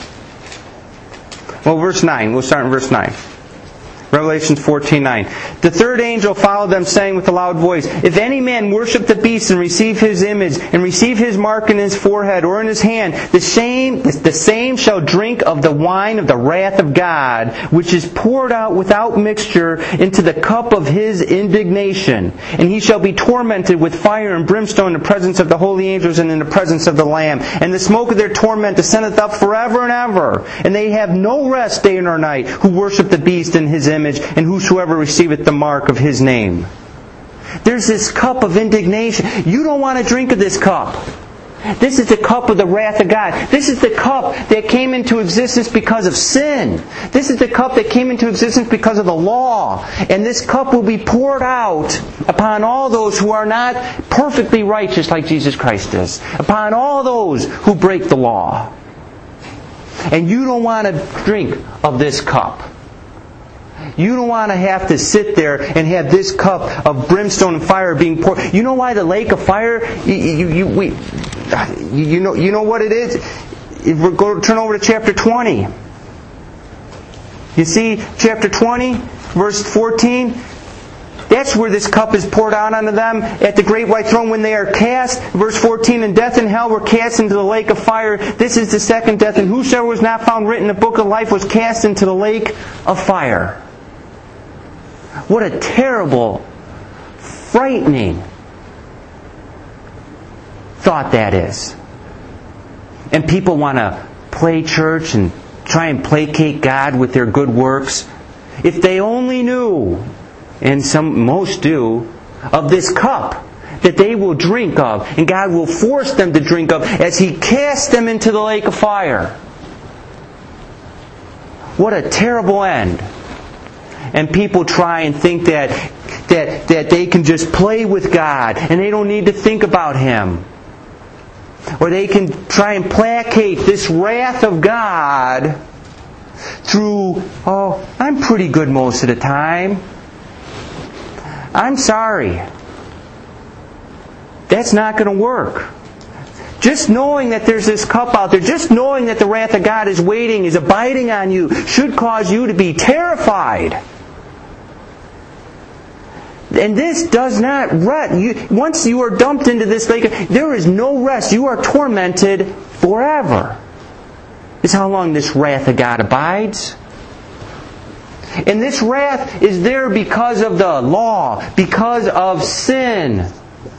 Well, verse 9. We'll start in verse 9. Revelation 14:9. The third angel followed them, saying with a loud voice, If any man worship the beast and receive his image, and receive his mark in his forehead or in his hand, the same shall drink of the wine of the wrath of God, which is poured out without mixture into the cup of His indignation. And he shall be tormented with fire and brimstone in the presence of the holy angels and in the presence of the Lamb. And the smoke of their torment ascendeth up forever and ever. And they have no rest day nor night, who worship the beast and his image, and whosoever receiveth the mark of his name. There's this cup of indignation. You don't want to drink of this cup. This is the cup of the wrath of God. This is the cup that came into existence because of sin. This is the cup that came into existence because of the law. And this cup will be poured out upon all those who are not perfectly righteous like Jesus Christ is. Upon all those who break the law. And you don't want to drink of this cup. You don't want to have to sit there and have this cup of brimstone and fire being poured. You know why the lake of fire? You know what it is? If we turn over to chapter 20. You see, chapter 20, verse 14. That's where this cup is poured out unto them at the great white throne when they are cast. Verse 14, and death and hell were cast into the lake of fire. This is the second death. And whosoever was not found written in the book of life was cast into the lake of fire. What a terrible, frightening thought that is. And people want to play church and try and placate God with their good works. If they only knew, and most do, of this cup that they will drink of, and God will force them to drink of as He casts them into the lake of fire. What a terrible end. And people try and think that they can just play with God and they don't need to think about Him. Or they can try and placate this wrath of God through, I'm pretty good most of the time. I'm sorry. That's not going to work. Just knowing that there's this cup out there, just knowing that the wrath of God is waiting, is abiding on you, should cause you to be terrified. And this does not rest. Once you are dumped into this lake, there is no rest. You are tormented forever. This is how long this wrath of God abides. And this wrath is there because of the law, because of sin.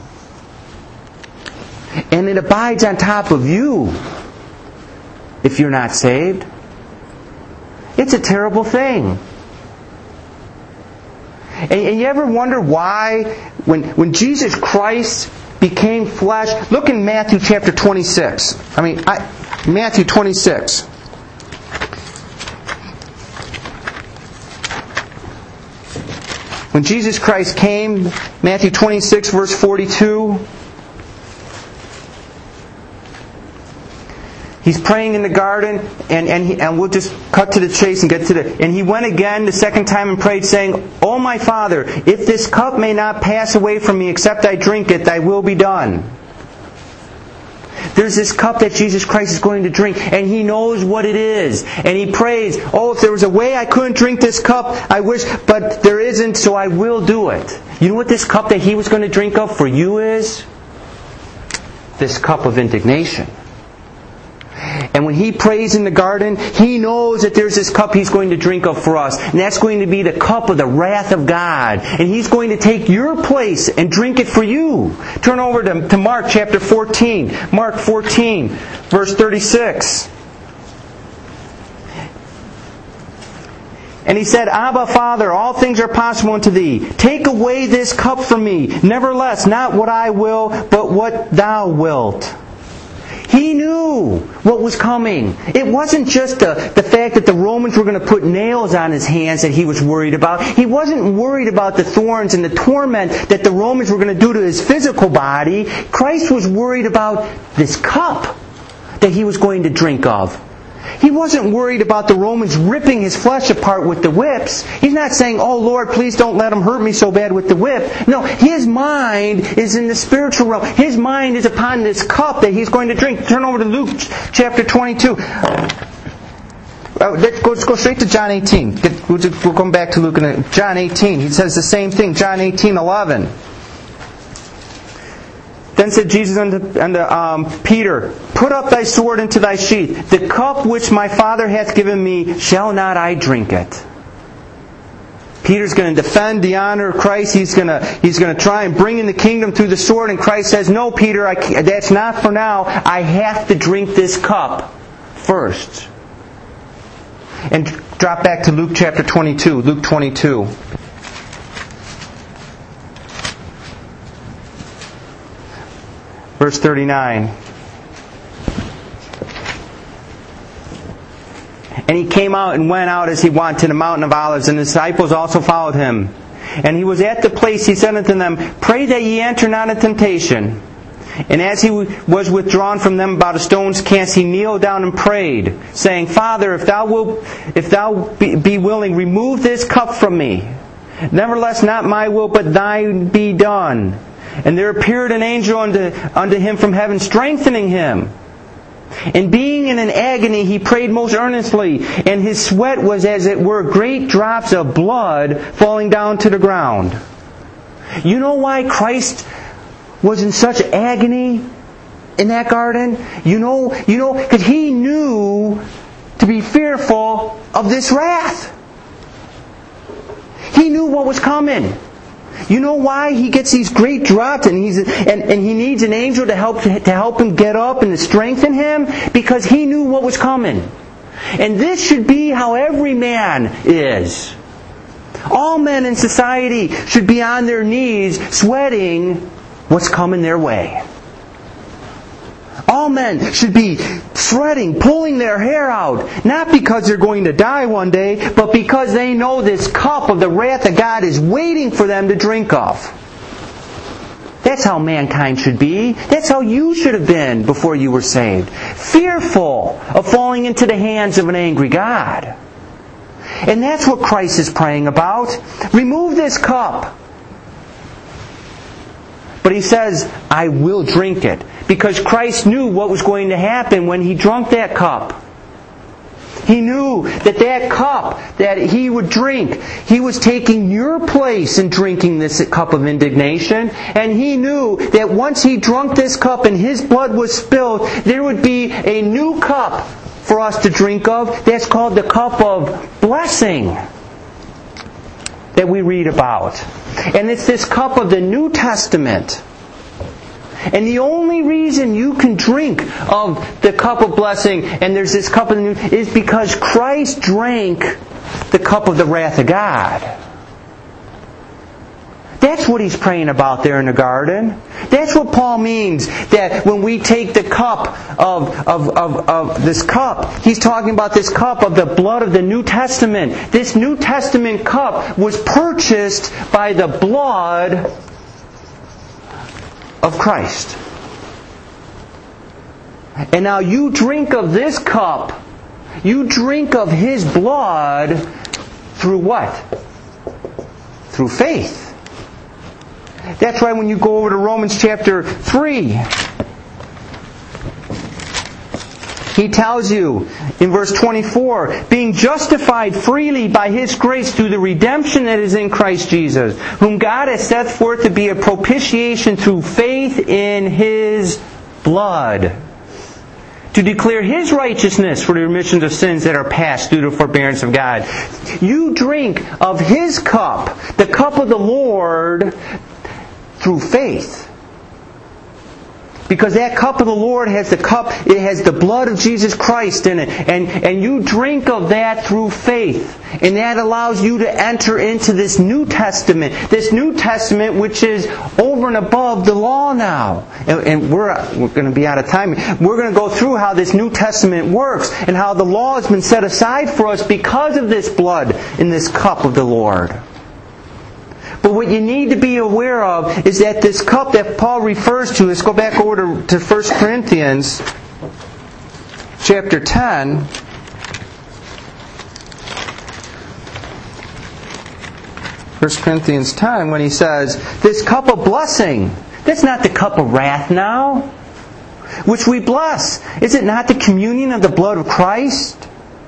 And it abides on top of you if you're not saved. It's a terrible thing. And you ever wonder why, when Jesus Christ became flesh, look in Matthew chapter 26. Matthew 26. When Jesus Christ came, Matthew 26 verse 42, He's praying in the garden, and we'll just cut to the chase and get to the... And He went again the second time and prayed, saying, O my Father, if this cup may not pass away from me except I drink it, Thy will be done. there's this cup that Jesus Christ is going to drink, and He knows what it is. And He prays, oh, if there was a way I couldn't drink this cup, I wish, but there isn't, so I will do it. You know what this cup that He was going to drink of for you is? This cup of indignation. And when He prays in the garden, He knows that there's this cup He's going to drink of for us. And that's going to be the cup of the wrath of God. And He's going to take your place and drink it for you. Turn over to Mark chapter 14. Mark 14, verse 36. And He said, Abba, Father, all things are possible unto Thee. Take away this cup from me. Nevertheless, not what I will, but what Thou wilt. He knew what was coming. It wasn't just the fact that the Romans were going to put nails on His hands that He was worried about. He wasn't worried about the thorns and the torment that the Romans were going to do to His physical body. Christ was worried about this cup that He was going to drink of. He wasn't worried about the Romans ripping His flesh apart with the whips. He's not saying, oh Lord, please don't let them hurt me so bad with the whip. No, His mind is in the spiritual realm. His mind is upon this cup that He's going to drink. Turn over to Luke chapter 22. Let's go straight to John 18. We'll come back to Luke in John 18. He says the same thing. John 18:11. Then said Jesus unto Peter, put up thy sword into thy sheath. The cup which my Father hath given me, shall not I drink it? Peter's going to defend the honor of Christ. He's going to try and bring in the kingdom through the sword. And Christ says, no, Peter, that's not for now. I have to drink this cup first. And drop back to Luke chapter 22. Luke 22. Verse 39. And He came out and went out as He went to the mountain of Olives, and the disciples also followed Him. And He was at the place, He said unto them, pray that ye enter not into temptation. And as He was withdrawn from them about a stone's cast, He kneeled down and prayed, saying, Father, if thou be willing, remove this cup from me. Nevertheless, not my will, but Thine be done. And there appeared an angel unto him from heaven, strengthening him. And being in an agony, he prayed most earnestly, and his sweat was as it were great drops of blood falling down to the ground. You know why Christ was in such agony in that garden? You know, because He knew to be fearful of this wrath. He knew what was coming. You know why He gets these great drops and He needs an angel to help him get up and to strengthen him? Because He knew what was coming. And this should be how every man is. All men in society should be on their knees sweating what's coming their way. All men should be sweating, pulling their hair out, not because they're going to die one day, but because they know this cup of the wrath of God is waiting for them to drink of. That's how mankind should be. That's how you should have been before you were saved. Fearful of falling into the hands of an angry God. And that's what Christ is praying about. Remove this cup. But He says, I will drink it. Because Christ knew what was going to happen when He drank that cup. He knew that cup that He would drink, He was taking your place in drinking this cup of indignation. And He knew that once He drank this cup and His blood was spilled, there would be a new cup for us to drink of. That's called the cup of blessing that we read about. And it's this cup of the New Testament. And the only reason you can drink of the cup of blessing, and there's this cup of the New, is because Christ drank the cup of the wrath of God. That's what He's praying about there in the garden. That's what Paul means, that when we take the cup of this cup, he's talking about this cup of the blood of the New Testament. This New Testament cup was purchased by the blood of Christ. And now you drink of this cup, you drink of His blood through what? Through faith. That's why when you go over to Romans chapter 3, He tells you in verse 24, being justified freely by His grace through the redemption that is in Christ Jesus, whom God has set forth to be a propitiation through faith in His blood, to declare His righteousness for the remission of sins that are past through the forbearance of God. You drink of His cup, the cup of the Lord, through faith. Because that cup of the Lord has it has the blood of Jesus Christ in it. And you drink of that through faith. And that allows you to enter into this New Testament. This New Testament which is over and above the law now. And we're going to be out of time. We're going to go through how this New Testament works. And how the law has been set aside for us because of this blood in this cup of the Lord. But what you need to be aware of is that this cup that Paul refers to, let's go back over to 1 Corinthians chapter 10. 1 Corinthians 10, when he says, this cup of blessing, that's not the cup of wrath now, which we bless. Is it not the communion of the blood of Christ?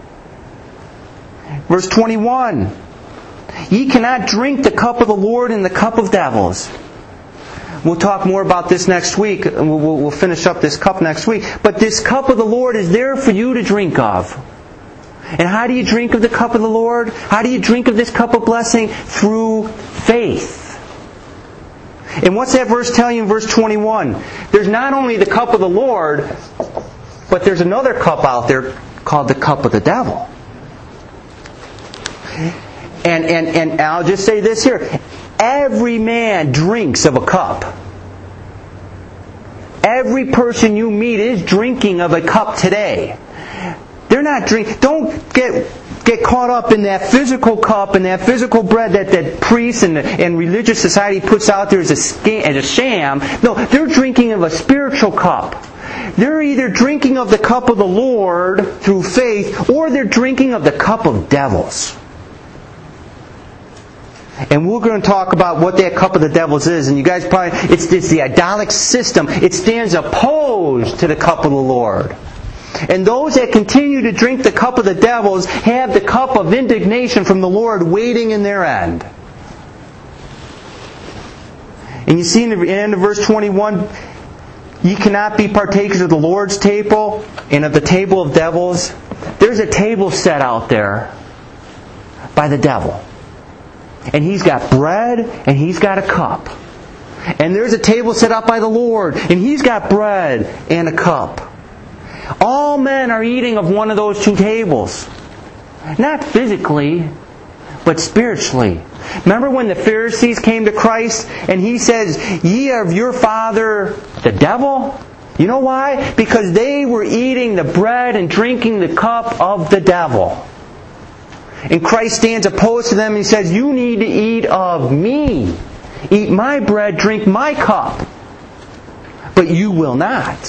Verse 21. Ye cannot drink the cup of the Lord and the cup of devils. We'll talk more about this next week. We'll finish up this cup next week. But this cup of the Lord is there for you to drink of. And how do you drink of the cup of the Lord? How do you drink of this cup of blessing? Through faith. And what's that verse tell you in verse 21? There's not only the cup of the Lord, but there's another cup out there called the cup of the devil. And I'll just say this here. Every man drinks of a cup. Every person you meet is drinking of a cup today. They're not drinking. Don't get caught up in that physical cup and that physical bread that priests and religious society puts out there as a sham. No, they're drinking of a spiritual cup. They're either drinking of the cup of the Lord through faith, or they're drinking of the cup of devils. And we're going to talk about what that cup of the devils is. And you guys probably, it's the idolic system. It stands opposed to the cup of the Lord. And those that continue to drink the cup of the devils have the cup of indignation from the Lord waiting in their end. And you see in the end of verse 21, ye cannot be partakers of the Lord's table and of the table of devils. There's a table set out there by the devil. And he's got bread and he's got a cup. And there's a table set up by the Lord and He's got bread and a cup. All men are eating of one of those two tables. Not physically, but spiritually. Remember when the Pharisees came to Christ and He says, ye are of your father the devil? You know why? Because they were eating the bread and drinking the cup of the devil. And Christ stands opposed to them and He says, you need to eat of me. Eat my bread, drink my cup. But you will not.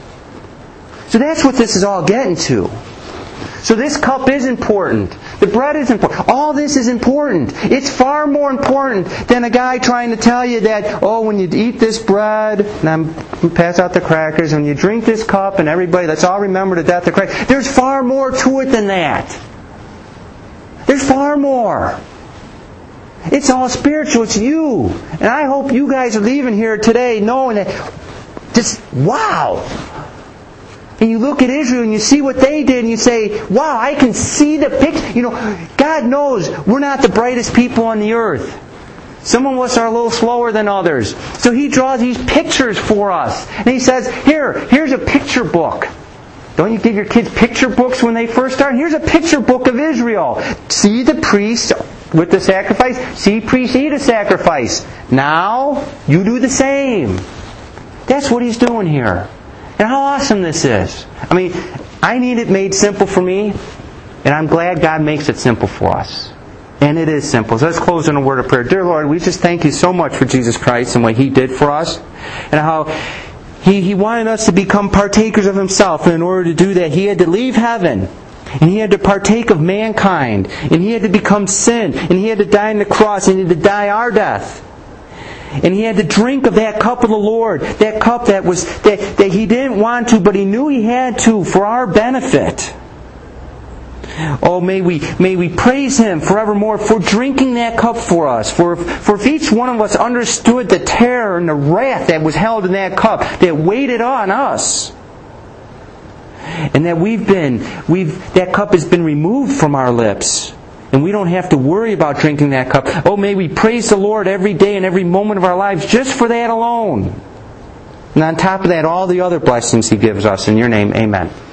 So that's what this is all getting to. So this cup is important. The bread is important. All this is important. It's far more important than a guy trying to tell you that, oh, when you eat this bread, and I'm pass out the crackers, when you drink this cup, and everybody, let's all remember the death of Christ. There's far more to it than that. There's far more. It's all spiritual. It's you. And I hope you guys are leaving here today knowing that just, wow. And you look at Israel and you see what they did and you say, wow, I can see the picture. You know, God knows we're not the brightest people on the earth. Some of us are a little slower than others. So He draws these pictures for us. And He says, here's a picture book. Don't you give your kids picture books when they first start? Here's a picture book of Israel. See the priest with the sacrifice. See priests eat a sacrifice. Now, you do the same. That's what He's doing here. And how awesome this is. I mean, I need it made simple for me, and I'm glad God makes it simple for us. And it is simple. So let's close in a word of prayer. Dear Lord, we just thank You so much for Jesus Christ and what He did for us, and how He wanted us to become partakers of Himself. And in order to do that, He had to leave heaven. And He had to partake of mankind. And He had to become sin. And He had to die on the cross. And He had to die our death. And he had to drink of that cup of the Lord. That cup that he didn't want to, but he knew he had to for our benefit. Oh, may we praise Him forevermore for drinking that cup for us. For if each one of us understood the terror and the wrath that was held in that cup, that waited on us, and that that cup has been removed from our lips, and we don't have to worry about drinking that cup. Oh, may we praise the Lord every day and every moment of our lives just for that alone. And on top of that, all the other blessings He gives us. In Your name, amen.